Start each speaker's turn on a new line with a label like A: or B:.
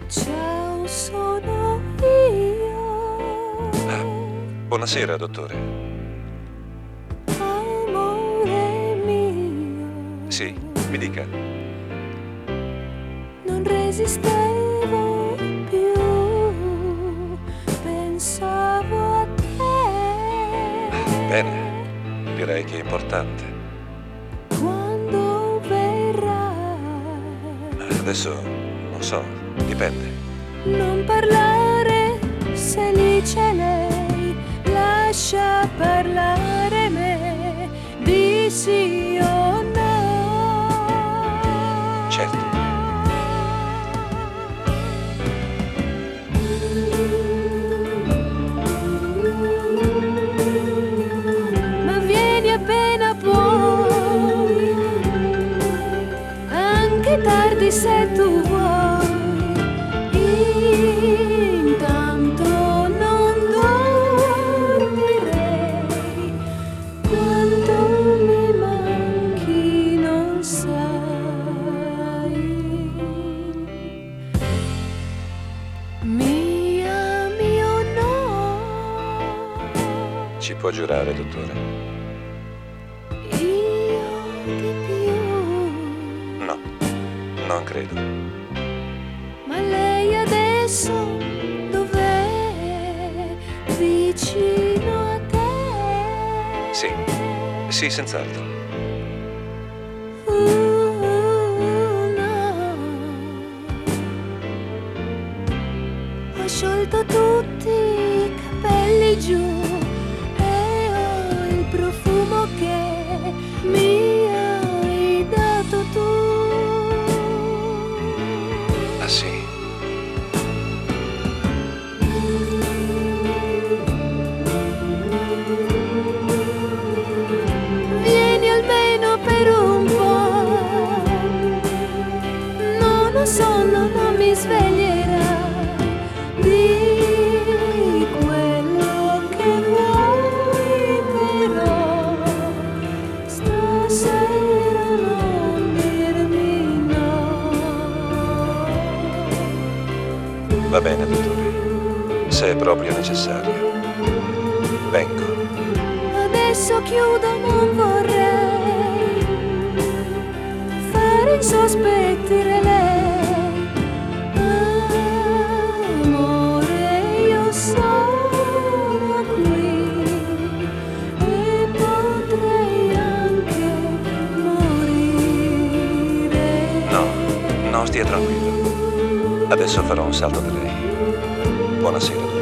A: Ciao, sono io.
B: Buonasera, dottore.
A: Amore mio.
B: Sì, mi dica.
A: Non resistevo più, pensavo a te.
B: Bene, direi che è importante.
A: Quando verrai,
B: Adesso non so, dipende.
A: non parlare se lì c'è lei, lascia parlare me, di sì o no.
B: Certo.
A: Ma vieni appena puoi, anche tardi se tu vuoi. Intanto non dormirei, quanto mi manchi non sai. Mio no.
B: Ci può giurare, dottore?
A: Io di più.
B: No, non credo.
A: Ma lei adesso dov'è? Vicino a te?
B: Sì, sì, senz'altro.
A: No. Ho sciolto tutti i capelli giù e ho il profumo che mi hai dato tu.
B: Ah, sì?
A: Vieni almeno per un po', non ho sonno, non mi sveglierà. Di quello che vuoi, però stasera non dirmi no.
B: Va bene, dottore. Se è proprio necessario. Vengo.
A: Adesso chiudo, non vorrei fare insospettire lei. Amore, io sono qui e potrei anche morire.
B: No, no, stia tranquillo. Adesso farò un salto da lei. Buonasera, dottore.